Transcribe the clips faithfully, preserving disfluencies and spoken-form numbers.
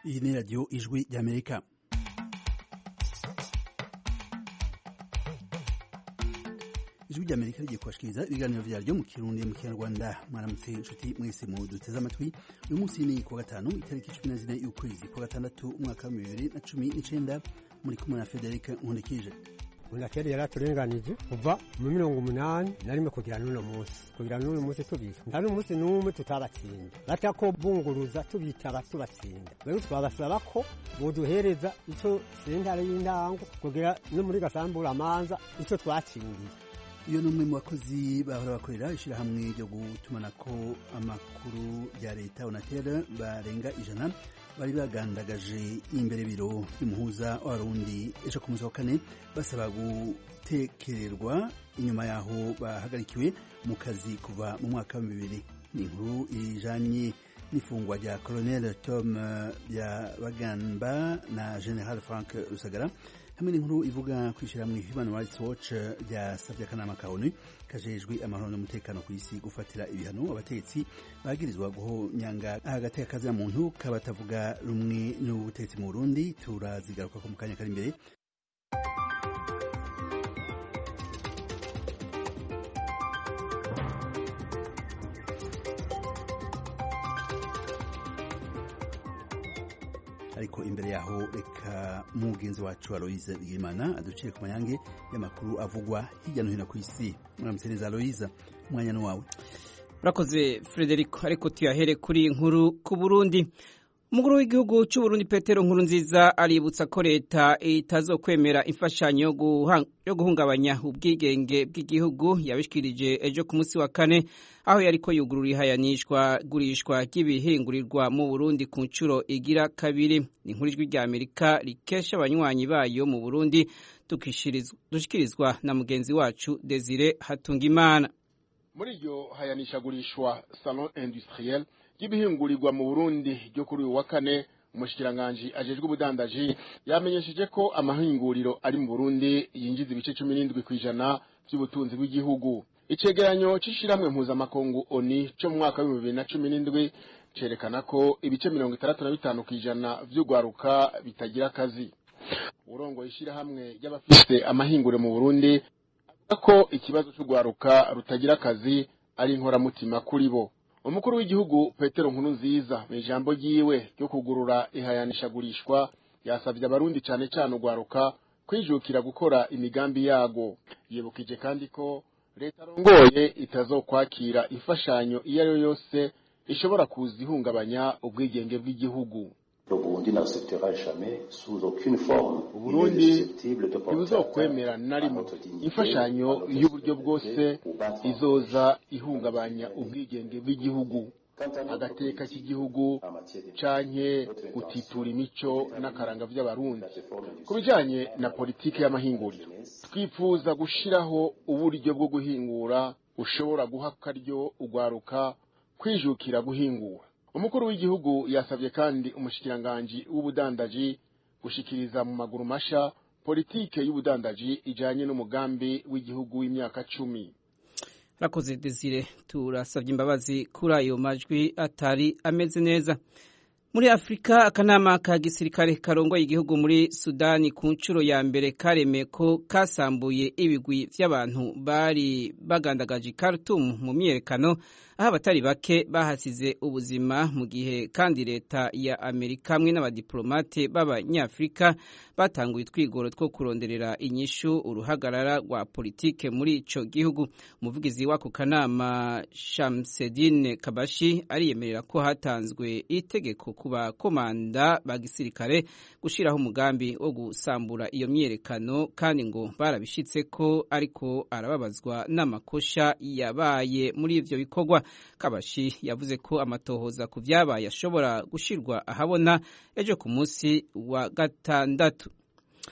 Iyi ni radiyo ijwi ry'Amerika. Ijwi ry'Amerika rigiye kubashikiriza ibiganiro vyaryo mu Kirundi mu Kinyarwanda. Mwaramutse inshuti mwese mu duteze amatwi. Uyu munsi ni kuwa gatanu itariki cumi na zine y'ukwezi kwa gatandatu umwaka wa bibiri na cumi n'icenda, muri kumwe na Frederic Nkundikije. Unakeri yaraturenganije kuva mu mirongo umunani na rimwe kugira n'uno munsi kugira n'uno munsi tubisha nta n'umunsi n'umwe tutabatsinda batako bunguruza tubitaba tubatsinda rero twabasaba ko boduhereza ico sentare y'indango kugira no muri gasambura amanza ico twatsindiye. Iyo numwe mu bakozi bahora bakorera ishirahamwe ryo gutumanako amakuru ya leta Onatel barenga ijana bari bagandagaje imbere biro y'umuhuza w'abarundi ejo ku munsi wa kane basaba gutekererwa inyuma yaho bahagarikiwe mu kazi kuva mu mwaka wa bibiri. Ni inkuru ijanye n'ifungwa rya Colonel Tom Byabagamba na General Frank Rusagara, hamwe n'inkuru ivuga kwishyiramwe Human Rights Watch ryasavye akanama ka ONU kajejwe amahoro n'umutekano ku isi gufatira ibihano abatetsi bagirizwa guhonyanga hagati y'akazi ya muntu kabatavuga rumwe n'ubutetsi mu Burundi. Turazigaruka ko mu kanya kari imbere. Ariko imbere yaho reka mugenzi wacu Aloise Bigimana aducire ku mayange y'amakuru avugwa hirya no hino ku isi. Muramutse neza Aloise, umwanya ni wawe. Urakoze Frederic. Ariko tuyahere kuri inkuru ku Burundi. Umukuru w'igihugu cy'u Burundi Petero Nkurunziza aributsa ko leta itazokwemera imfashanyo yo guhungabanya ubwigenge bw'igihugu. Yabishikirije ejo ku munsi wa kane aho yariko yugurura ihayanishwa gurishwa ry'ibihingurirwa mu Burundi ku ncuro igira kabiri. Ni inkuru ijwi rya Amerika rikesha abanywanyi bayo mu Burundi, dushikirizwa na mugenzi wacu Desire Hatungimana. Muri iryo hayanisha gurishwa Salon Industriel ry'ibihingurirwa mu Burundi ryo kuri uyu wa kane, umushikiranganji ajejwe ubudandaji yamenyesheje ko amahinguriro ari mu Burundi yinjiza ibice cumi n'indwi kw'ijana by'ubutunzi bw'igihugu. Icegeranyo c'ishiramwe mpuzamakungu ONU cyo mu mwaka wa bibiri na cumi n'indwi cerekana ko ibice mirongo itandatu na bitanu kw'ijana vy'ugwaruka bitagira akazi. Urongo ishirahamwe ry'abafise amahinguriro mu Burundi avuga ko ikibazo c'ugwaruka rutagira akazi ari inkoramutima kuri bo. Umukuru w'igihugu Petero Nkurunziza mu ijambo ryiwe ryo kugurura ihayanishagurishwa yasavye abarundi cane cane ugwaruka kwijukira gukora imigambi yago. Yibukije kandi ko leta arongoye itazokwakira imfashanyo iyo ari yo yose ishobora kuzihungabanya ubwigenge bw'igihugu. Uburundi ntibuzokwemera na rimwe imfashanyo y'uburyo bwose izoza ihungabanya ubwigenge bw'igihugu, agateka k'igihugu canke gutitura imico n'akaranga vy'abarundi. Ku bijanye na politiki y'amahinguriro, twifuza gushiraho uburyo bwo guhingura ushobora guha akaryo ugwaruka kwijukira guhingura. Umukuru w'igihugu yasavye kandi umushikiranganji w'ubudandaji gushikiriza mu maguru masha politike y'ubudandaji ijanye n'umugambi w'igihugu w'imyaka cumi. Rakoze Desire, turasavye imbabazi kuri ayo majwi atari ameze neza. Muri Afrika, akanama ka gisirikare karongoye igihugu muri Sudani ku ncuro ya mbere kareme ko kasambuye ibigwi vy'abantu bari bagandagaje Khartoum mu myerekano, aho abatari bake bahasize ubuzima, mu gihe kandi leta ya Amerika hamwe n'abadiplomate b'abanyafrika batanguye twigoro two kuronderera inyishu uruhagarara rwa politike muri ico gihugu. Umuvugizi w'ako kanama Shamsedine Kabashi ariyemerera ko hatanzwe itegeko kuba komanda ba gisirikare gushiraho umugambi wo gusambura iyo myerekano, kandi ngo barabishitse ko ariko arababazwa n'amakosha yabaye muri ivyo bikorwa. Kabashi yavuze ko amatohoza ku vyabaye ashobora gushirwa ahabona ejo ku munsi wa gatandatu.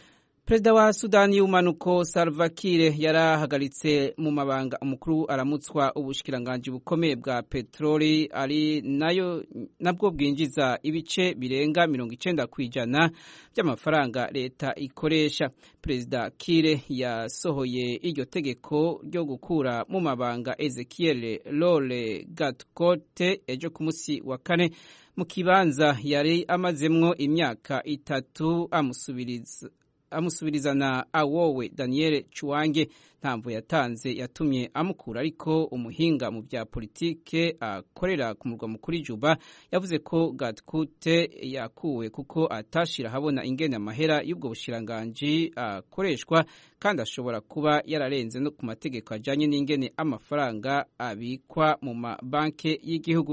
Perezida wa Sudani y'umanuko Salva Kiir yarahagaritse mu mabanga umukuru aramutswa ubushikiranganji bukomeye bwa petroli ari nayo nabwo bwinjiza ibice birenga mirongo icenda kwijana by'amafaranga leta ikoresha. Perezida Kiir yasohoye iryo tegeko ryo gukura mu mabanga Ezekiel Lole Gatkote ejo ku musi wa kane mu kibanza yari amazemwo imyaka itatu amusubiriza amusubirizana awowe Daniel Chuange. Ntamvo yatanze yatumye amukura, ariko umuhinga mu bya politike akorera ku murwa mukuru Juba yavuze ko Gatkute yakuwe kuko atashira habona ingene amahera y'ubwo bushiranganji akoreshwa, kandi ashobora kuba yararenze no ku mategeko ajanye n'ingene amafaranga abikwa mu mabanke y'igihugu.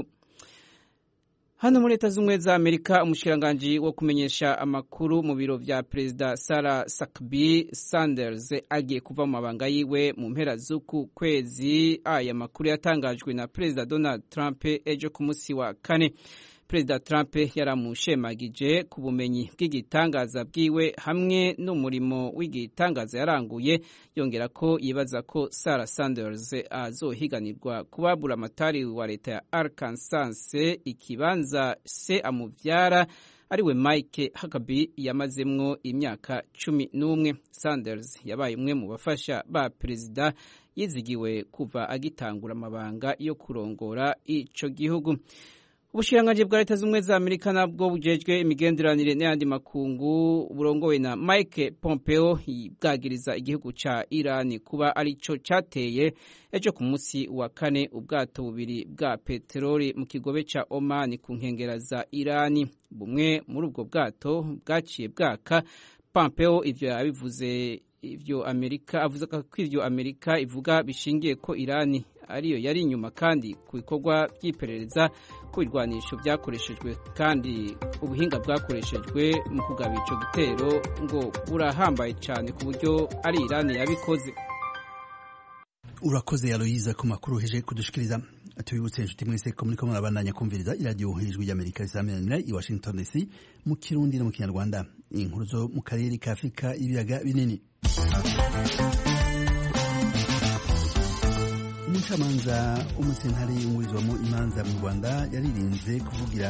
Hano muri Leta Zunze za Amerika, umushikiranganji wo kumenyesha amakuru mu biro vya Perezida Sarah Huckabee Sanders agiye kuva mu mabanga yiwe mu mpera z'uku kwezi. Aya makuru yatangajwe na Perezida Donald Trump ejo ku musi wa kane. Perezida Trump yaramushemagije ku bumenyi bw'igitangaza bwiwe hamwe n'umurimo w'igitangaza yaranguye, yongera ko yibaza ko Sarah Sanders azohiganirwa kubabura amatari wa leta ya Arkansas ikibanza se amuvyara ariwe Mike Huckabee yamazemwo imyaka cumi n'umwe. Sanders yabaye umwe mu bafasha ba perezida yizigiwe kuva agitangura amabanga yo kurongora ico gihugu. Ubushikiranganji bwa Leta Zunze za Amerika nabwo bujejwe imigenderanire n'ayandi makungu burongowe na Mike Pompeo bwagiriza igihugu ca Iran kuba arico cateye ejo ku musi wa kane ubwato bubiri bwa peteroli mu kigobe ca Oman ku nkengera za Iran. Bumwe muri ubwo bwato bwaciye bwaka. Pompeo ivyo yabivuze ivyo Amerika avuze ko ivyo Amerika ivuga bishingiye ko Iran ariyo yari inyuma kandi ku bikorwa by'iperereza ku birwanisho byakoreshejwe kandi ubuhinga bwakoreshejwe mu kugaba ico gitero ngo burahambaye cyane ku buryo ari Iran yabikoze. Urakoze Aloyiza ku makuru heje kudushikiriza. Tubibutse inshuti mwese ko muri ko murabandanya kumviriza iradio hejuru y'Amerika isamirana i Washington D C mu Kirundi no mu Kinyarwanda. Inkuru zo mu karere ka Afrika ibiyaga binini. Umucamanza umusentare y'umurizwamo imanza mu Rwanda yaririnze kuvugira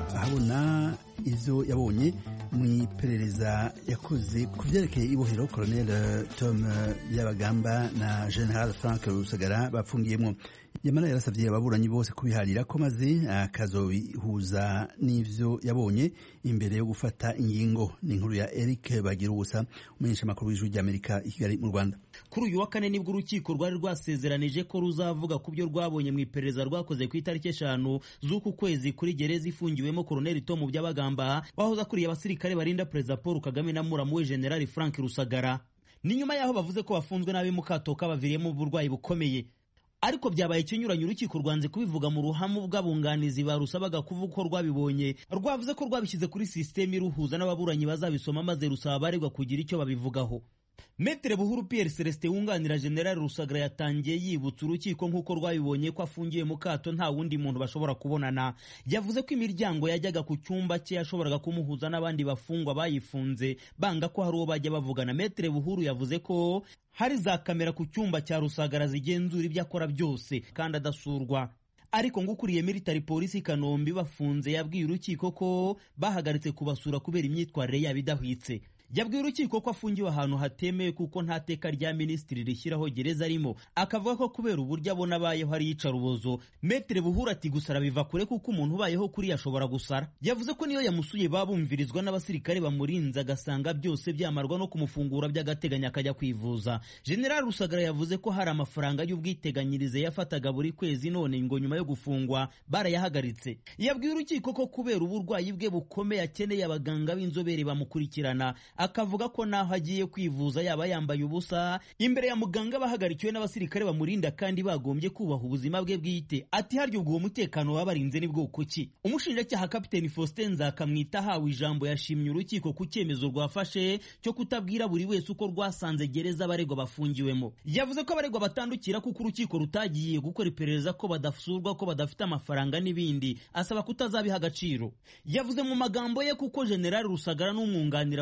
ahabona izo yabonye mu iperereza yakoze ku byerekeye ibohero Colonel Tom Byabagamba na General Frank Rusagara bapfungiyemo. Yamara yarasavye ababuranyi bose kubiharira ko maze akazobihuza n'ivyo yabonye imbere yo gufata ingingo. Ni inkuru ya Eric Bagirubusa umunyesha makuru w'ijwi ry'Amerika i Kigali mu Rwanda. Kuri uyu wa kane nibwo urukiko rwari rwasezeranije ko ruzavuga ku byo rwabonye mu iperereza rwakoze ku itariki eshanu z'uku kwezi kuri gereza ifungiwemo Colonel Tom Byabagamba wahoze akuriye abasirikare barinda Perezida Paul Kagame na muramu we General Frank Rusagara. Ni nyuma yaho bavuze ko bafunzwe nabi mu kato kabaviriyemo uburwayi bukomeye. Ariko byabaye ikinyuranye urukiko rwanze kubivuga mu ruhamu bw'abunganizi barusabaga kuvuga ko rwabibonye. Rwavuze ko rwabishyize kuri system iruhuza n'ababuranyi bazabisoma maze rusaba baregwa kugira icyo babivugaho. Metre Buhuru Pierre Celestin wunganira General Rusagara yatangiye yibutsa urukiko nk'uko rwabibonye ko afungiye mu kato nta wundi muntu bashobora kubonana. Yavuze ko imiryango yajyaga ku cyumba cye yashoboraga kumuhuza n'abandi bafungwa bayifunze banga ko hari uwo bajya bavugana. Metre Buhuru yavuze ko hari za kamera ku cyumba cya Rusagara zigenzura ibyo akora byose kandi adasurwa. Ariko ngukuriye military police Kanombe bafunze yabwiye urukiko ko bahagaritse kubasura kubera imyitwarire yabo idahwitse. Yabwiye urukiko ko afungiwe ahantu hatemewe kuko nta teka rya minisitiri rishyiraho gereza arimo. Akavuga ko kubera uburyo abona abayeho hari yicarubozo. Metre Buhuru ati gusara biva kure kuko umuntu ubayeho kuri yashobora gusara. Yavuze ko niyo yamusuye babumvirizwa n'abasirikare bamurinze agasanga byose byamarwa no kumufungura by'agateganya akajya kwivuza. General Rusagara yavuze ko hari amafaranga y'ubwiteganyirize yafataga buri kwezi none ngo nyuma yo gufungwa barayahagaritse. Yabwiye urukiko ko kubera uburwayi bwe bukomeye akeneye abaganga b'inzobere bamukurikirana. Akavuga ko naho agiye kwivuza yaba yambaye ubusa imbere ya muganga bahagarikiwe n'abasirikare bamurinda kandi bagombye kubaha ubuzima bwe bwite. Ati haryo ubwo umutekano wabarinze ni bwoko ki? Umushinjacyaha Kapiteni Faustin Nzakamwita hawe ijambo yashimye urukiko ku cyemezo rwafashe cyo kutabwira buri wese uko rwasanze gereza abaregwa bafungiwemo. Yavuze ko abaregwa batandukira kuko urukiko rutagiye gukora iperereza ko badafusurwa ko badafite amafaranga n'ibindi, asaba kutazabiha agaciro. Yavuze mu magambo ye kuko General Rusagara n'umwunganira basobanura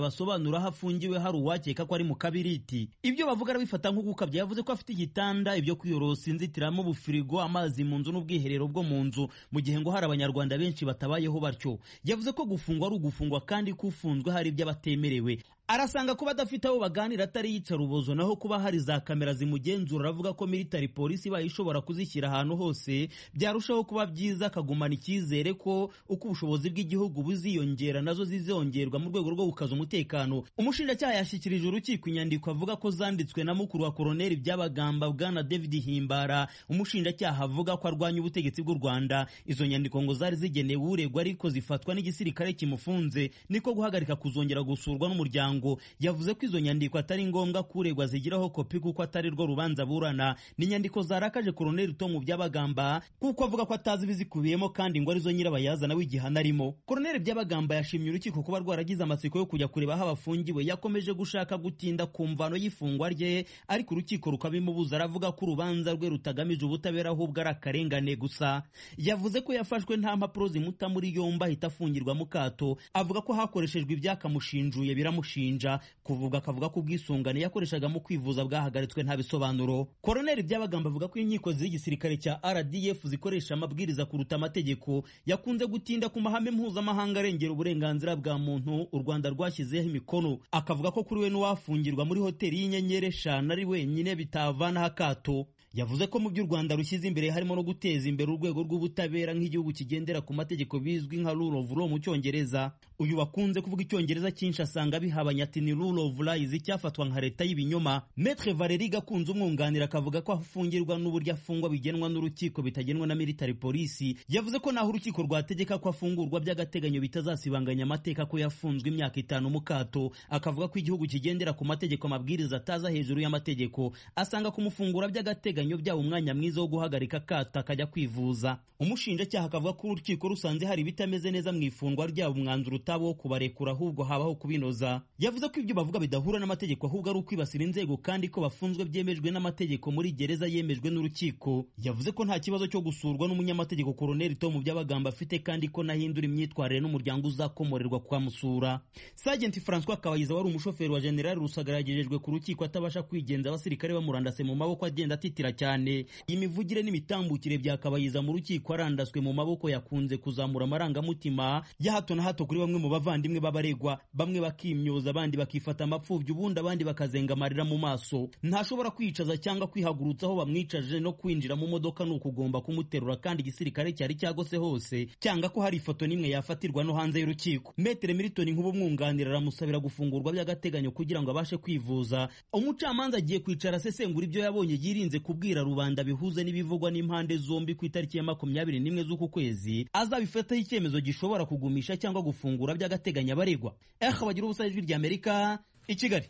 asobanura aho afungiwe hari uwakeka ko ari mu kabiriti. Ibyo bavuga arabifata nko gukabya. Yavuze ko afite igitanda, ibyo kwiyorosa, inzitiramo, ubufirigo, amazi mu nzu n'ubwiherero bwo mu nzu, mu gihe ngo hari abanyarwanda benshi batabayeho batyo. Yavuze ko gufungwa ari ugufungwa kandi ko ufunzwe hari ibyo abatemerewe. Arasanga kuba adafite abo baganira atari yicarubozo, naho kuba hari za kamera zimugenzura. Aravuga ko military polisi bayishobora kuzishyira ahantu hose byarushaho kuba byiza, akagumana icyizere ko uko ubushobozi bw'igihugu buziyongera nazo zizongerwa mu rwego rwo gukaza umutekano. Umushinjacyaha yashyikirije urukiko inyandiko avuga ko zanditswe na mukuru wa Koloneli Byabagamba, Bwana David Himbara, umushinjacyaha avuga ko arwanya ubutegetsi bw'u Rwanda. Izo nyandiko ngo zari zigenewe uregwa ariko zifatwa n'igisirikare kimufunze, niko guhagarika kuzongera gusurwa n'umuryango. Yavuze ko izo nyandiko atari ngombwa kuregwa zigiraho kopi kuko atari rwo rubanza burana. Ni nyandiko zarakaje Koloneli Tom Byabagamba kuko avuga ko atazi bizikubiyemo kandi ngo arizo nyirabayazana w'igihano arimo. Koloneli Byabagamba yashimye urukiko kuba rwaragize amatsiko yo kujya kureba aho abafungiwe. Yakomeje gushaka gutinda ku mvano y'ifungwa rye, ariko urukiko rukabimubuza. Aravuga ko urubanza rwe rutagamije ubutabera ahubwo ari akarengane gusa. Yavuze ko yafashwe nta mpapuro zimuta muri yombi ahita afungirwa mu kato. Avuga ko hakoreshejwe ibyakamushinjuye biramushinja. Kuvuga akavuga ko ubwisungane yakoreshaga mu kwivuza bwahagaritswe nta bisobanuro. Koloneli Byabagamba avuga ko inkiko z'igisirikare cya R D F zikoresha amabwiriza kuruta amategeko. Yakunze gutinda ku mahame mpuzamahanga arengera uburenganzira bwa muntu u Rwanda rwashyizeho imikono. Akavuga ko kuri we n'uwafungirwa muri hoteli y'inyenyeri eshanu ari wenyine bitavanaho akato. Yavuze ko mu by'u Rwanda rushyize imbere harimo no guteza imbere urwego rw'ubutabera nk'igihugu kigendera ku mategeko bizwi nka rule of law mu Cyongereza. Uyu wakunze kuvuga Icyongereza cyinshi asanga bihabanye ati ni rule of law icyafatwa nka leta y'ibinyoma. Maître Valérie Gakunze umwunganira akavuga ko afungirwa n'uburyo afungwa bigenwa n'urukiko bitagenwa na military police. Yavuze ko naho urukiko rwategeka ko afungurwa by'agateganyo bitazasibanganya amateka ko yafunzwe imyaka itanu mu kato. Akavuga ko igihugu kigendera ku mategeko amabwiriza ataza hejuru y'amategeko. Asanga kumufungura by'agateganyo byaba umwanya mwiza wo guhagarika kata akajya kwivuza. Umushinjacyaha akavuga ko urukiko rusanze hari bitameze neza mu ifungwa ryabo umwanzuro utabo wo kubarekura ahubwo habaho kubinoza. Yavuze ko ibyo bavuga bidahura n'amategeko ahubwo ari ukwibasira inzego kandi ko bafunzwe byemejwe n'amategeko muri gereza yemejwe n'urukiko. Yavuze ko nta kibazo cyo gusurwa n'umunyamategeko Koloneli Tom Byabagamba afite kandi ko nahindura imyitwarire n'umuryango uzakomorerwa kwamusura. Sergeant François Kabayiza wari umushoferi wa General Rusagara yagejejwe ku rukiko atabasha kwigenza, abasirikare bamurandase mu maboko agenda atitira cyane. Imivugire n'imitambukire bya Kabayiza mu rukiko arandaswe mu maboko yakunze kuzamura amarangamutima ya hato na hato kuri bamwe mu bavandimwe b'abaregwa. Bamwe bakimyoza, abandi bakifata amapfubyi, ubundi abandi bakazenga amarira mu maso. Ntashobora kwicaza cyangwa kwihagurutsa aho bamwicaje, no kwinjira mu modoka n'ukugomba kumuterura kandi igisirikare cyari cyagose hose, cyangwa ko hari ifoto nimwe yafatirwa no hanze y'urukiko. Maître Milton Nkubu umwunganira aramusabira gufungurwa by'agateganyo kugira ngo abashe kwivuza. Umucamanza agiye kwicara asesengura ibyo yabonye yirinze kubwira rubanda bihuze n'ibivugwa n'impande zombi ku itariki ya makumyabiri n'imwe z'uku kwezi. Azabifataho icyemezo gishobora kugumisha cyangwa gufungura by'agateganyo abaregwa. Eh bagira ubusa ijwi rya Amerika i Kigali.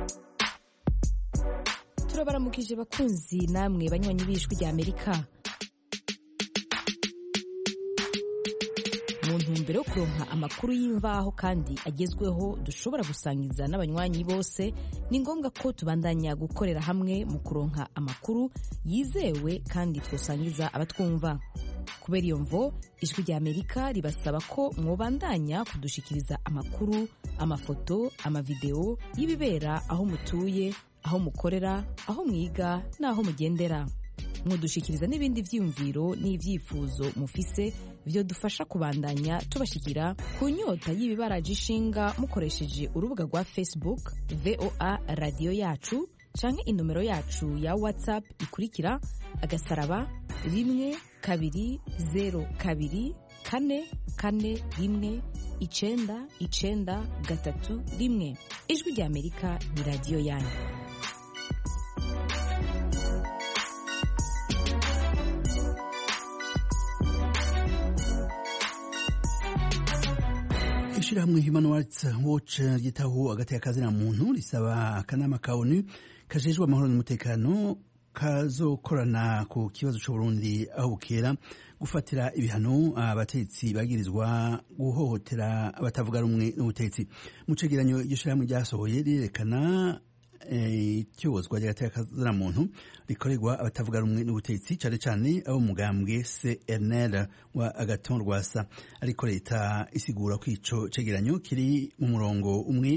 Turabaramukije bakunzi namwe banywanyi b'ijwi rya Amerika. Mu ntumbero yo kuronka amakuru y'imvaho kandi agezweho dushobora gusangiza n'abanywanyi bose, ni ngombwa ko tubandanya gukorera hamwe mu kuronka amakuru yizewe kandi twosangiza abatwumva. Kubera iyo mvo, ijwi rya Amerika ribasaba ko mwobandanya kudushikiriza amakuru, amafoto, amavideo y'ibibera aho mutuye, aho mukorera, aho mwiga n'aho mugendera. Mudushikiriza n'ibindi vyiyumviro n'ivyifuzo mufise vyo dufasha kubandanya tubashikira ku nyota y'ibibaraje ishinga mukoresheje urubuga rwa Facebook V O A Radio Yacu canke inomero yacu ya WhatsApp ikurikira agasaraba rimwe kabiri zero kabiri kane kane rimwe icenda icenda gatatu rimwe. Ijwi rya Amerika ni radio yanyu. Ishirahamwe Human Rights Watch ryitaho hagati y'akazi na muntu risaba akanama ka O N U kajejwe amahoro n'umutekano kazokorana ku kibazo cy'u Burundi aho bukera gufatira ibihano abatetsi bagirizwa guhohotera abatavuga rumwe n'ubutetsi. Mu cegeranyo y'ishirahamwe ryasohoye rirekana icyozwa ry'agaterekazina muntu rikorerwa abatavuga rumwe n'ubutetsi cyane cyane abo mugambwe C N L wa Agathon Rwasa, ariko leta isigura ko ico cegeranyo kiri mu murongo umwe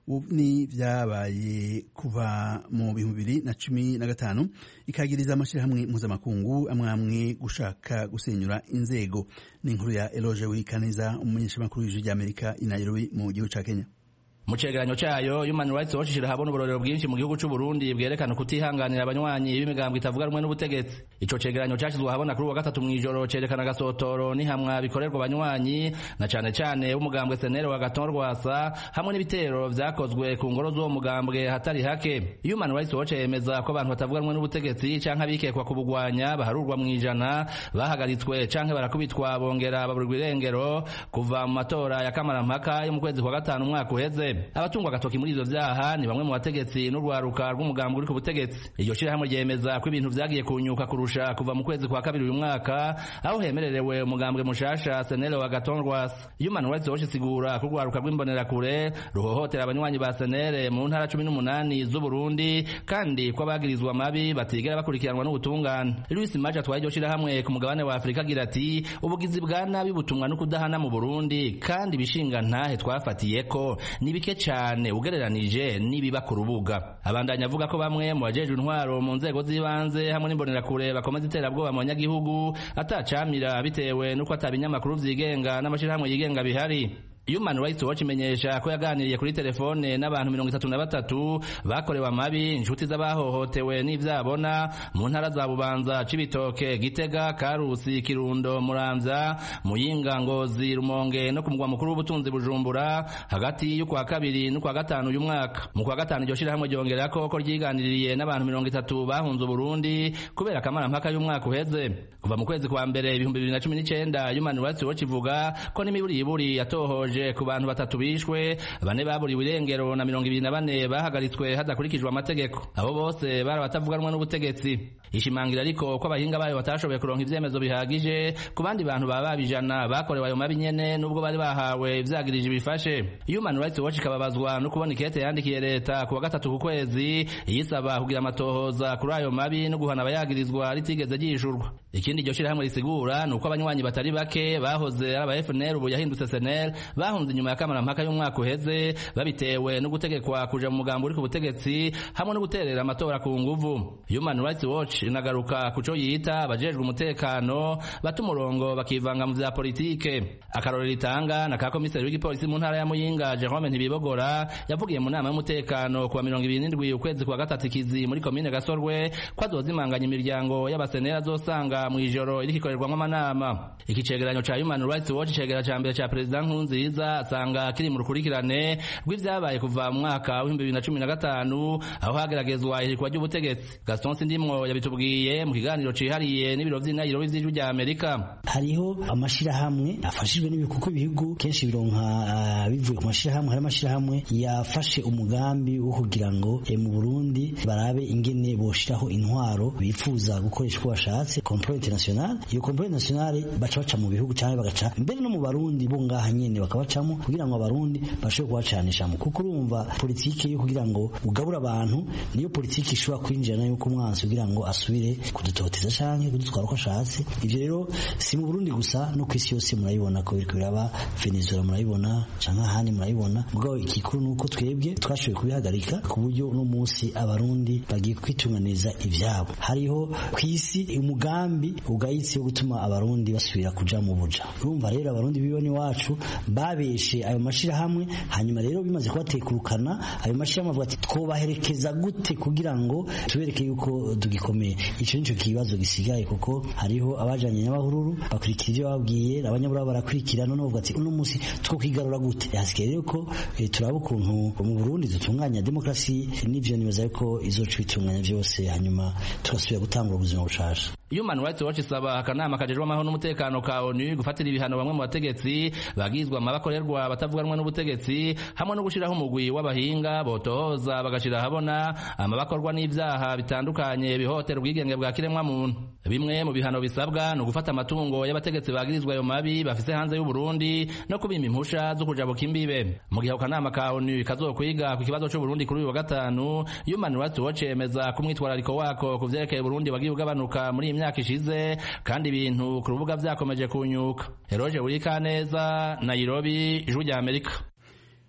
ni vyabaye kuva mu bihumbi bibiri na cumi na gatanu ikagiriza amashirahamwe mpuzamakungu amwe amwe gushaka gusenyura inzego. Ni inkuru ya Eloge Wikaneza, umumenyeshamakuru w'ijwi ry'Amerika i Nairobi mu gihugu ca Kenya. Mu cegeranyo cayo Human Rights Watch ishirahabona uburorero bwinshi mu gihugu c'u Burundi bwerekana kutihanganira abanywanyi b'imigambwe itavuga rumwe n'ubutegetsi. Ico cegeranyo cashizwe ahabona kuri uwa gatatu mw'ijoro cerekana gasotoro n'ihamwa bikorerwa abanywanyi na cane cane umugambwe S N L wa Agathon Rwasa hamwe n'ibitero vyakozwe ku ngoro z'uwo mugambwe hatari hake. Human Rights Watch yemeza ko abantu batavuga rumwe n'ubutegetsi canke abikekwa kubugwanya baharurwa mw'ijana bahagaritswe canke barakubitwa bongera baburirwa irengero kuva mu matora ya kamarampaka yo mu kwezi kwa gatanu umwaka uheze. Abatungwa agatoki muri ivyo vyaha ni bamwe mu bategetsi n'urwaruka rw'umugambi uri ku butegetsi. Iryo shirahamwe ryemeza ko ibintu vyagiye kunyuka kurusha kuva mu kwezi kwa kabiri uyu mwaka aho hemererewe umugambwe mushasha S N L wa Agathon Rwasa. Human Rights Watch isigura ko urwaruka rw'imbonerakure ruhohotera abanywanyi ba S N L mu ntara cumi n'umunani z'u Burundi kandi ko abagirizwa amabi batigera bakurikiranwa n'ubutungane. Louis Maja twaye iryo shirahamwe ku mugabane wa Afrika agira ati ubugizi bwa nabi butumwa no kudahana mu Burundi kandi bishinga ntahe twafatiyeko ni bike cyane ugereranije nibiba ku rubuga. Abandanya avuga ko bamwe mu bajejwe intwaro mu nzego z'ibanze hamwe n'imbonerakure bakomeza iterabwoba mu banyagihugu atacamira bitewe nuko atabinyamakuru vyigenga n'amashirahamwe yigenga bihari. Human Rights Watch imenyesha ko yaganiriye kuri telefone n'abantu mirongo itatu na batatu bakorewe amabi inshuti z'abahohotewe n'ivyabona mu ntara za Bubanza, Cibitoke, Gitega, Karusi, Kirundo, Muramvya, Muyinga, Ngozi, Rumonge no ku mugwa mukuru w'ubutunzi Bujumbura hagati y'ukwa kabiri n'ukwa gatanu uyu mwaka. Mu kwa gatanu iryo shirahamwe ryongerako ko ryiganiririye n'abantu mirongo itatu bahunze Burundi kubera kamarampaka y'umwaka uheze. Kuva mu kwezi kwa mbere ibihumbi bibiri na cumi n'icenda Human Rights Watch ivuga ko n'imiburi iburi yatohoje ku bantu batatu bishwe, bane baburiwe irengero na mirongo ibiri na bane bahagaritswe hadakurikijwe amategeko. Abo bose bari batavuganwa n'ubutegetsi. Ishimangira ariko ko abahinga bayo batashoboye kuronka ivyemezo bihagije ku bandi bantu baba bijana bakorewe ayo mabi nyene nubwo bari bahawe ivyagirije bifashe. Human Rights Watch ikababazwa no kubona ikete yandikiye leta ku wa gatatu ku kwezi yisaba kugira amatohoza kuri ayo mabi no guhana abayagirizwa ritigeze gishurwa. Ikindi iryo shirahamwe risigura nuko abanywanyi batari bake bahoze ari aba F N L ubu yahindutse S N L bahunze inyuma ya kamarampaka y'umwaka uheze babitewe no gutegekwa kuja mu mugambo uri ku butegetsi hamwe no guterera amatora ku nguvu. Human Rights Watch inagaruka kuco yita abajejwe umutekano bata umurongo bakivanga mu vya politike. Akarorero ritanga na ka komiseri w'igipolisi mu ntara ya Muyinga Jerome Ntibibogora yavugiye mu nama y'umutekano kuwa mirongo ibiri n'indwi ukwezi kwa gatatu kizi muri komine Gasorwe ko azozimanganya imiryango y'abasenera azosanga mu ijoro irikikorerwamo amanama. Iki cegeranyo ca Human Rights Watch cegera ca mbere ca President Nkurunziza asanga kiri mu rukurikirane rw'ivyabaye kuva mu mwaka w'ibihumbi bibiri na cumi na gatanu aho hageragezwa ihirikwa ry'ubutegetsi. Gaston Sindimwo yabitubwiye mu kiganiro cihariye n'ibiro vy'Inairobi vy'ijwi rya Amerika. Hariho amashirahamwe afashijwe n'ibikuko bihugu kenshi bironka bivuye ku mashirahamwe. Hari amashirahamwe yafashe umugambi wo kugira ngo mu Burundi barabe ingene boshiraho intwaro bifuza gukoresha uko bashatse complot international. Iyo complot international baca baca mu bihugu cyane bagaca mbere no mu Barundi bo ngaha nyene bakabacamo kugira ngo abarundi bashobore kubacanisha mu kuko urumva politike yo kugira ngo ugabura abantu niyo politike ishobora kwinjirana yuko umwansi kugira ngo asubire kudutoteza canke kudutwara uko ashatse. Ivyo rero si mu Burundi gusa no kwisi yose murayibona ko biriko biraba, Venezuela murayibona canke ahandi murayibona. Mugabo ikikuru nuko twebwe twashoboye kubihagarika ku buryo no munsi abarundi bagiye kwitunganiza ivyabo. Hariho kwisi umugambi ugayitse wo gutuma abarundi basubira kuja mu buja. Urumva rero abarundi bibone wacu babeshe ayo mashirahamwe hanyuma rero bimaze kubatekurukana ayo mashirahamwe avuga ati twobaherekeza gute kugira ngo tubereke yuko tugikomeye. Ico nico kibazo gisigaye kuko hariho abajanye n'abahururu bakurikira ivyo babwiye abanyabura barakurikira none bavuga ati uno musi two kwigarura gute. Yasigaye rero ko e, turaba ukuntu mu Burundi dutunganya demokrasi n'ivyo nibaza yuko izoca bitunganya vyose hanyuma tugasubira gutangura ubuzima bushasha. Human Rights Watch isaba akanama kajejwe amahoro n'umutekano ka O N U gufatira ibihano bamwe mu bategetsi bagizwa amabakorerwa batavuganwa n'ubutegetsi hamwe no gushiraho umugwi w'abahinga botohoza bagashira habona amabakorwa n'ivyaha bitandukanye bihotera ubwigenge bwa kiremwa muntu. Bimwe mu bihano bisabwa no gufata amatungo y'abategetsi bagirizwa ayo mabi bafise hanze y'u Burundi no kubima impusha zo kujabuka imbibe. Mu gihe akanama ka O N U kazokwiga ku kibazo cy'u Burundi kuri uyu wa gatanu, Human Rights Watch yemeza kumwitwarariko wako kuvyerekeye Burundi wagiye ugabanuka muri imyaka ishize kandi ibintu ku rubuga vyakomeje kunyuka. Eroje Urikaneza, Nairobi, Ijwi rya Amerika.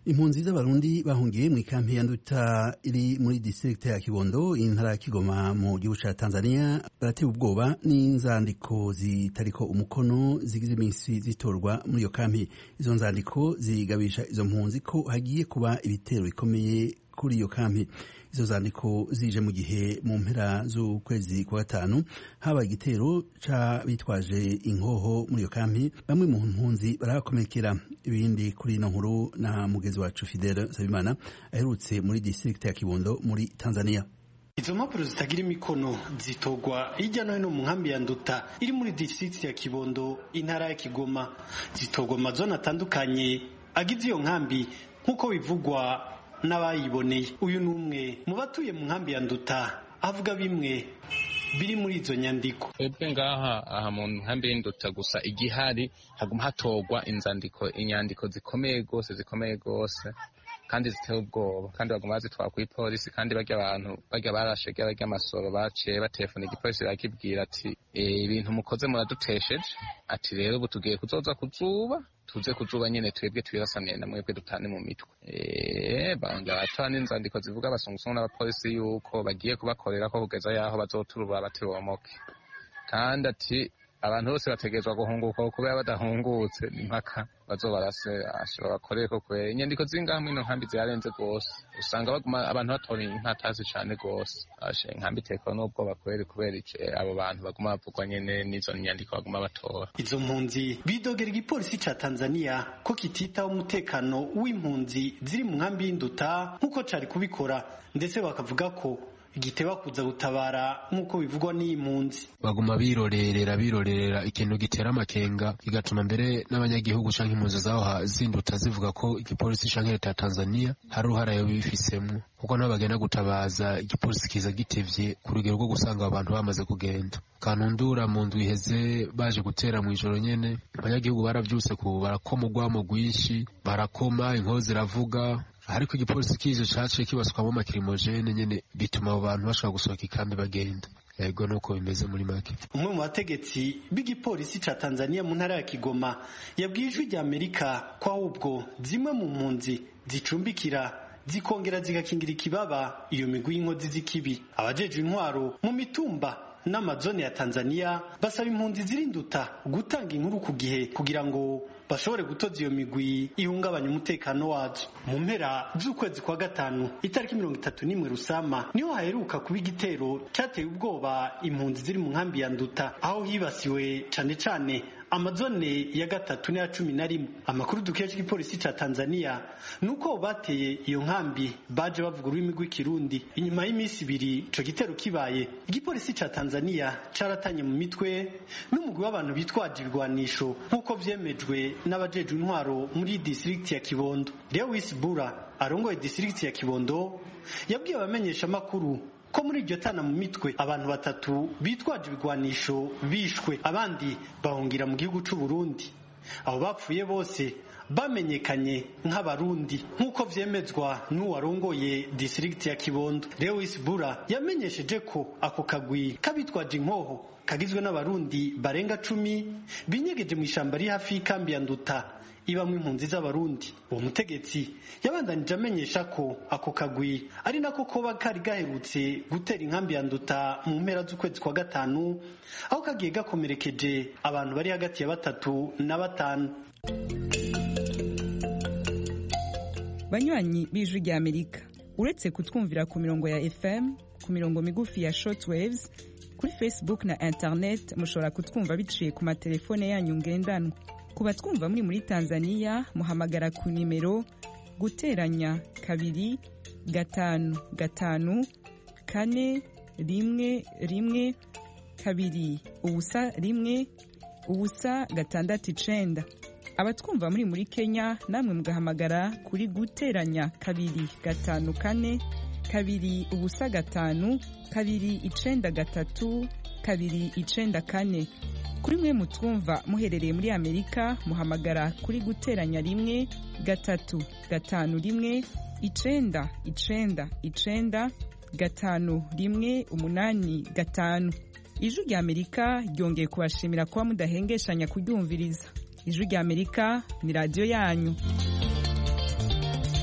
impunzi z'abarundi bahungiye mu ikampi ya Nduta iri muri district ya Kibondo intara ya Kigoma mu gihugu ca Tanzania baratewe ubwoba n'inzandiko zitariko umukono zigize iminsi zitorwa muri iyo kampi. Izo nzandiko zigabisha izo mpunzi ko hagiye kuba ibitero bikomeye kuri iyo kampi. Izo zandiko zije mu gihe mu mpera z'ukwezi kwa gatanu haba igitero ca bitwaje inkoho muri iyo kampi, bamwe mu mpunzi barakomekera. Ibindi kuri ino nkuru na mugezi wacu Fidel Sabimana aherutse muri district ya Kibondo muri Tanzania. Izo mpapuro zitagira imikono zitogwa hirya no hino mu nkambi ya Nduta iri muri district ya Kibondo intara ya Kigoma, zitogwa mu mazone atandukanye agize iyo nkambi nk'uko bivugwa n'abayiboneye. Uyu numwe mu batuye mu nkambi ya Nduta avuga bimwe biri muri izo nyandiko. Twebwe ngaha aha mu nkambi y'Induta gusa igihari haguma hatogwa inzandiko inyandiko zikomeye gose zikomeye gose kandi ziteye ubwoba, kandi baguma bazitwara kuri polisi, kandi barya abantu barya barashegera barya amasoro baciye batelefona igipolisi bakibwira ati ibintu mukoze muradutesheje, ati rero ubu tugiye kuzoza kuzuba tuze kuzuba nyene twebwe twirasaniye na mwebwe dutane mu mitwe. Eh banga batana inzandiko zivuga abasungusungu n'abapolisi yuko bagiye kubakorera ko kugeza yaho bazoturubura batibomoke, kandi ati abantu bose bategezwa guhunguka kubera badahungutse impaka bazobarase ashobora bakoreye ko kwe. Inyandiko zingaha mu nkambi zirarenze gose, usanga baguma abantu batora impatazi cyane gose. Ashe nkambi teko n'ubwo bakorere kubera iki abo bantu baguma bavugwa nyene n'izo nyandiko baguma batora. Izo mpunzi bidogera igipolisi ca Tanzania ko kititaho umutekano w'impunzi ziri mu nkambi y'Induta nkuko cari kubikora, ndetse bakavuga ko igiteba kuza gutabara nk'uko bivugwa n'impunzi. Baguma birorerera birorerera ikintu gitera amakenga, igatuma mbere n'abanyagihugu canke impunzi zaho zinduta zivuga ko igipolisi canke leta ya Tanzania hari uruhara yo bifisemo, kuko nabo bagenda gutabaza igipolisi kiza gitevye ku rugero rwo gusanga abantu bamaze kugenda. Kanundura mu ndwi iheze baje gutera mu ijoro nyene, abanyagihugu baravyuse ku barakoma urwamo rwinshi, barakoma inkoho ziravuga, ariko igipolisi kije caciye kibasukamo amakirimojene nyene bituma abo bantu bashobora gusohoka ikambi bagenda. Yego nuko bimeze muri make. Umwe mu bategetsi b'igipolisi ca Tanzania mu ntara ya Kigoma yabwiye ijwi rya Amerika ko ahubwo zimwe mu mpunzi zicumbikira zikongera zigakingira ikibaba iyo migwi y'inkozi z'ikibi. Abajejwe intwaro mu mitumba n'amazone ya Tanzania basaba impunzi zirinduta gutanga inkuru ku gihe kugira ngo bashobore gutoza iyo migwi ihungabanya umutekano wazo. Mu mpera z'ukwezi kwa gatanu itariki mirongo itatu n'imwe Rusama niho haheruka kuba igitero cyateye ubwoba impunzi ziri mu nkambi ya Nduta, aho hibasiwe cane cane amazone ya gatatu n'aya cumi na rimwe. Amakuru dukesha igipolisi ca Tanzania nuko bateye iyo nkambi baje bavuga ururimi rw'ikirundi. Inyuma y'imisi ibiri ico gitero kibaye, igipolisi ca Tanzania caratanye mu mitwe n'umugwi w'abantu bitwaje ibigwanisho nk'uko vyemejwe n'abajejwe intwaro muri district ya Kibondo. Lewis Bura arongoye district ya Kibondo yabwiye abamenyesha makuru ko muri iryo tana mu mitwe abantu batatu bitwaje ibigwanisho bishwe, abandi bahungira mu gihugu c'u Burundi. Abo bapfuye bose bamenyekanye nk'abarundi nk'uko vyemezwa n'uwarongoye district ya Kibondo. Lewis Bura yamenyesheje ko ako kagwi kabitwaje inkoho kagizwe n'abarundi barenga cumi binyegeje mu ishamba riri hafi y'ikambi ya Nduta ibamwe impunzi z'abarundi. Uwo mutegetsi yabandanije amenyesha ko ako kagwi ari nako koba kari gaherutse gutera inkambi ya Nduta mu mpera z'ukwezi kwa gatanu, aho kagiye gakomerekeje abantu bari hagati ya batatu na batanu. Banywanyi b'ijwi rya Amerika, uretse kutwumvira ku mirongo ya F M, ku mirongo migufi ya shortwaves, kuri Facebook na internet mushobora kutwumva biciye ku matelefone yanyu ngendanwa. Kuba twumva muri muri Tanzania muhamagara ku nimero guteranya kabiri gatanu gatanu kane rimwe rimwe kabiri ubusa rimwe ubusa gatandatu icenda. Abatwumva muri muri Kenya namwe mugahamagara kuri guteranya kabiri gatanu kane kabiri ubusa gatanu kabiri icenda gatatu kabiri icenda kane. Kuri mwe mutwumva muherereye muri Amerika muhamagara kuri guteranya rimwe gatatu gatanu rimwe icenda icenda icenda gatanu rimwe umunani gatanu. Ijwi rya Amerika ryongeye kubashimira kuba mudahengeshanya kuryumviriza. Ijwi rya Amerika ni radio yanyu.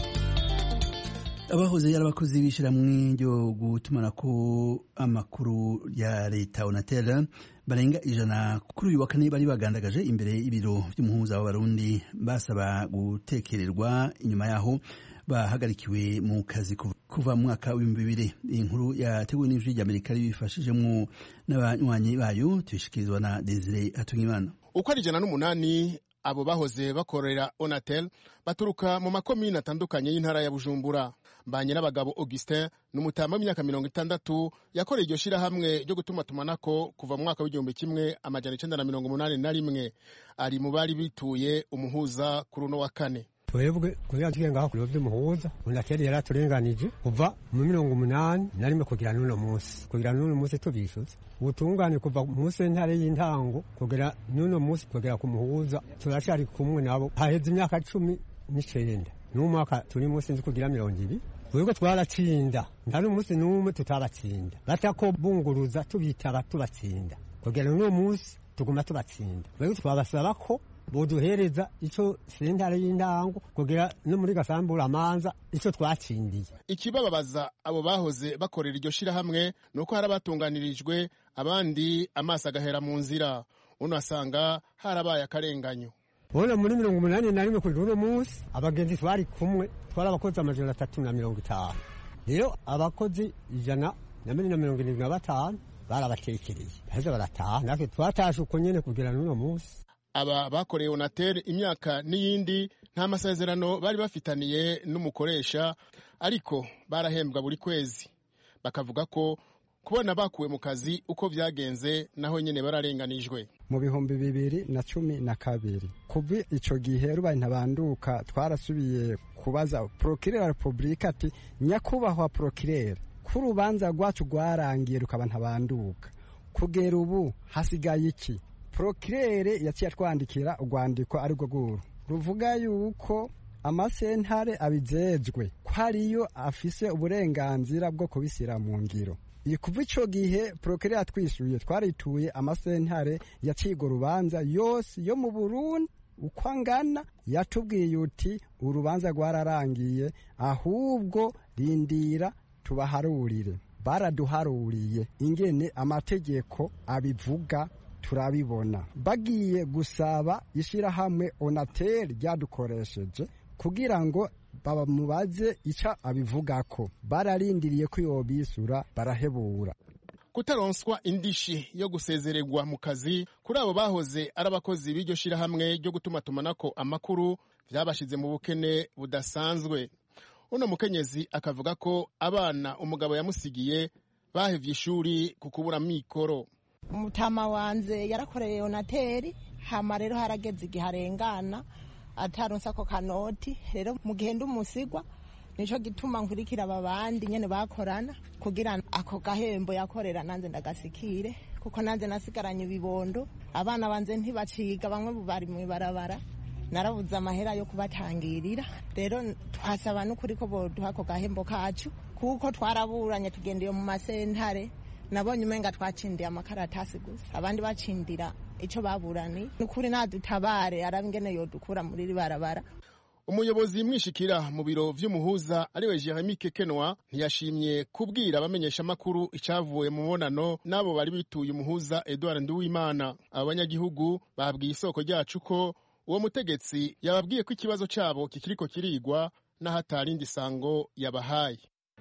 abahoze ari abakozi b'ishyirahamwe ryo gutumanako amakuru ya leta Onatel barenga ijana kuri uyu wa kane bari bagandagaje imbere y'ibiro by'umuhuza w'abarundi basaba gutekererwa, inyuma yaho bahagarikiwe mu kazi kuva mu mwaka w'ibihumbi bibiri. Inkuru yateguwe n'ijwi ry'Amerika ribifashijemo n'abanywanyi bayo, tubishikirizwa na Desire Hatungimana. Uko ari ijana n'umunani abo bahoze bakorera Onatel baturuka mu makomine atandukanye y'intara ya Bujumbura. Mbanye n'abagabo Augustin n'umutama w'imyaka mirongo itandatu yakoreye iryo shirahamwe ryo gutuma tumanako kuva mu mwaka w'igihumbi kimwe amajana icenda na mirongo umunani na rimwe. Ari mu bari bituye umuhuza kuri uno wa kane. twebwe kugira tuge ngaho kuri by'umuhuza Onatel yaraturenganije kuva mu mirongo umunani na rimwe kugira n'uno munsi kugira n'uno munsi tubishuze ubutungane kuva mu sentare y'intango kugira n'uno munsi kugira ku muhuza turacari kumwe nabo haheze imyaka cumi n'icenda n'umwaka turi munsi nzi kugira mirongo ibiri. Twebwe twaratsinda nta n'umunsi n'umwe tutaratsinda batako bunguruza tubitaba tubatsinda kugira n'uno munsi tuguma tubatsinda. Twebwe twabasaba ko boduhereza ico sentare y'indango kugira no muri gasambura amanza ico twatsindiye. Ikibababaza abo bahoze bakorera iryo shirahamwe nuko harabatunganirijwe abandi amaso agahera mu nzira, uno asanga harabaye akarenganyo. Bona muri mirongo umunani na rimwe kuri uno munsi abagenzi twari kumwe twari abakozi amajana atatu na mirongo itanu. Rero abakozi ijana na mirongo irindwi na batanu barabatekereye baheze barataha, natwe twatashe uko nyene kugira n'uno munsi. Aba bakoreye Onatel imyaka n'iyindi nta masezerano bari bafitaniye n'umukoresha, ariko barahembwa buri kwezi. Bakavuga ko kubona bakuwe mu kazi uko vyagenze naho nyene bararenganijwe. Mu bihumbi bibiri na cumi na kabiri kuva ico gihe rubaye ntabanduka twarasubiye kubaza Procureur Republika ati nyakubahwa Procureur ku rubanza rwacu rwarangiye rukaba ntabanduka kugera ubu hasigaye iki? Procureur yaciye atwandikira urwandiko ari rwo guru ruvuga yuko amasentare abijejwe ko hariyo afise uburenganzira bwo kubisira mu ngiro. Kuva ico gihe Procureur atwishuye twarituye amasentare yacigo rubanza yose yo mu Burundi uko angana, yatubwiye uti urubanza rwararangiye ahubwo rindira tubaharurire. Baraduharuriye ingene amategeko abivuga turabibona. Bagiye gusaba ishirahamwe Onatel ryadukoresheje kugira ngo baba mubaze ica abivugako, bararindiriye ko yobisura barahebura. Kutaronswa indishi yo gusezererwa mu kazi kuri abo bahoze ari abakozi b'iryo shirahamwe ryo gutuma tumanako amakuru vyabashize mu bukene budasanzwe. Uno mukenyezi akavuga ko abana umugabo yamusigiye bahevye ishuri ku kubura mikoro. Umutama wanze yarakoreye Onatel, hama rero harageze igihe arengana ataronsa ko kanoti. Rero mu gihe ndumusigwa nico gituma nkurikira ababandi nyene bakorana kugira ako gahembo yakorera nanze ndagasikire, kuko nanze nasigaranye ibibondo. Abana banze ntibaciga, bamwe bari mu barabara, narabuze amahera yo kubatangirira. Rero twasaba n'ukuri ko boduha ako gahembo kacu, kuko twaraburanye tugendeye mu masentare. Nabonye umenga twacindiye amakaratasi gusa, abandi bacindira ico baburani. Nukuri nadutabare arabingene yodukura muri ribarabara. Umuyobozi mwishikira mu biro vy'umuhuza ariwe Jeremy Kekenwa ntiyashimye kubwira abamenyesha makuru icavuye mu bonano nabo bari bituye umuhuza Edouard Nduwimana. Abanyagihugu babwiye isoko ryacu ko uwo mutegetsi yababwiye ko ikibazo cabo kikiriko kirigwa na hatarindi sango yabahaye.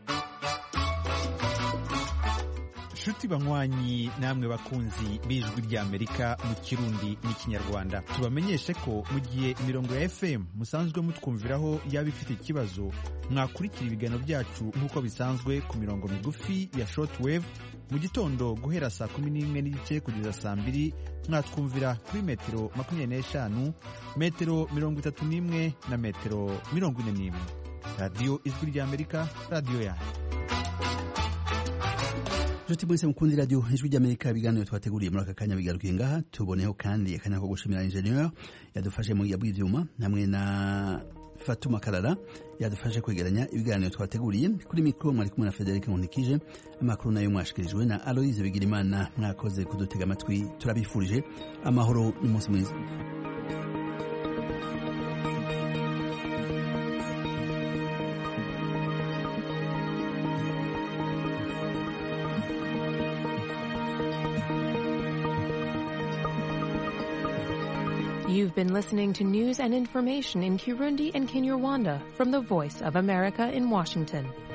Shuti banywanyi namwe bakunzi b'ijwi ry'Amerika mu Kirundi n'ikinyarwanda, tubamenyeshe ko mu gihe imirongo ya F M musanzwe mutwumviraho yaba ifite ikibazo, mwakurikira ibiganiro byacu nk'uko bisanzwe ku mirongo migufi ya shortwave mu gitondo guhera saa kumi n'imwe n'igice kugeza saa mbiri, mwatwumvira kuri metero makumyabiri n'eshanu, metero mirongo itatu n'imwe na metero mirongo ine n'imwe. Radio Ijwi ry'Amerika, radio yanyu. Joti mwese mkundi radio Ijwi ry'Amerika, ibiganiro twateguriye muri aka kanya bigarukiye ngaha. Tuboneho kandi akanya ko gushimira ingenieur yadufashe mu yabwi ivyuma, namwe na Fatuma Karara yadufashe kwegeranya ibiganiro twateguriye. Kuri mikro mwari kumwe na Frederic Nkunikije, amakuru nayo mwashikirijwe na Aloise Bigirimana. Mwakoze kudutega amatwi, turabifurije amahoro n'umunsi mwiza. You've been listening to news and information in Kirundi and Kinyarwanda from the Voice of America in Washington.